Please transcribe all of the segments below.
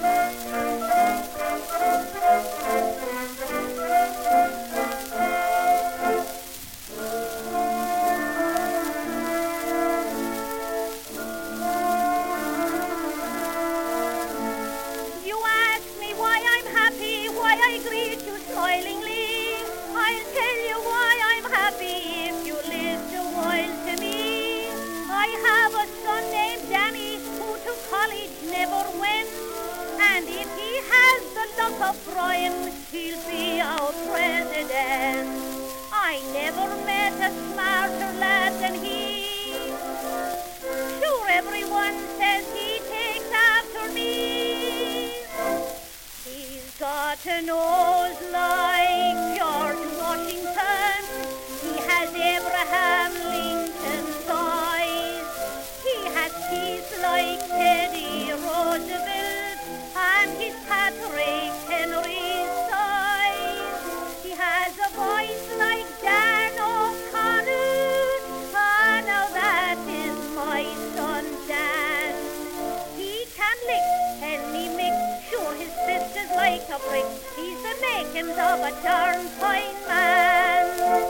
I greet you smilingly. I'll tell you why I'm happy if you list a while to me. I have a son named Danny who to college never went, and if he has the luck of Brian, he'll be our president. I never met a smarter lad than he. Sure, everyone says he takes after me. He's got a nose like George Washington. He has Abraham Lincoln's eyes. He has teeth like Teddy Roosevelt, and he's Patrick Henry's size. He has a voice like Dan O'Connor. Ah, now that is my son Dan. He can lick any mix. Sure, his fist is like a brick. He's the makings of a darn fine man.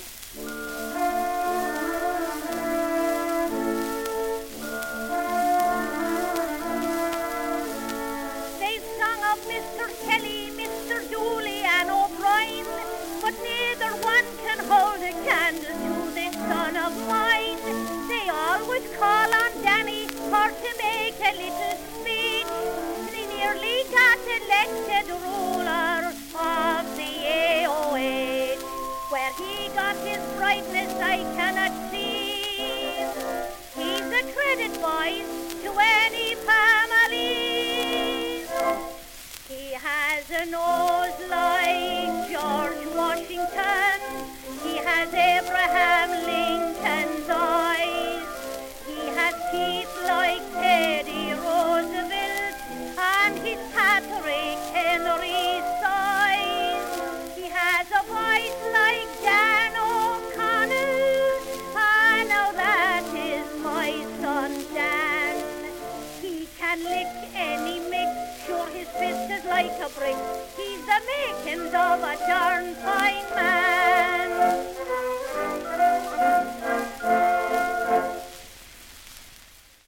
They sung of Mr. Kelly, Mr. Dooley and O'Brien, but neither one can hold a candle to this son of mine. They always call on Danny for to make a little speech. They nearly got elected ruler of the AOH. Where he got his brightness I cannot see. He's a credit, boys, to any family. He has a nose like George Washington. He has Abraham Lincoln's eyes. He has teeth like Teddy Roosevelt, and he's Patrick Henry's size. He has a voice like Dan O'Connor. Ah, now that is my son Dan. He can lick any mix. Sure, his fist is like a brick. He's the makings of a darn fine man.